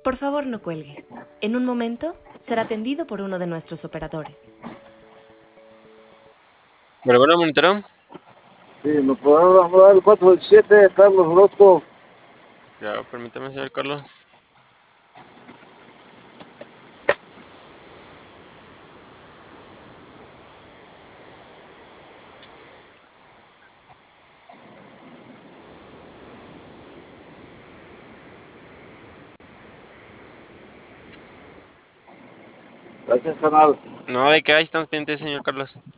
Por favor, no cuelgue. En un momento será atendido por uno de nuestros operadores. ¿Vergara Monitoreo? Sí, nos podemos dar el 427, Carlos Orozco. Ya, permítame, señor Carlos. Gracias, canal. No, de que ahí están pendientes, señor Carlos.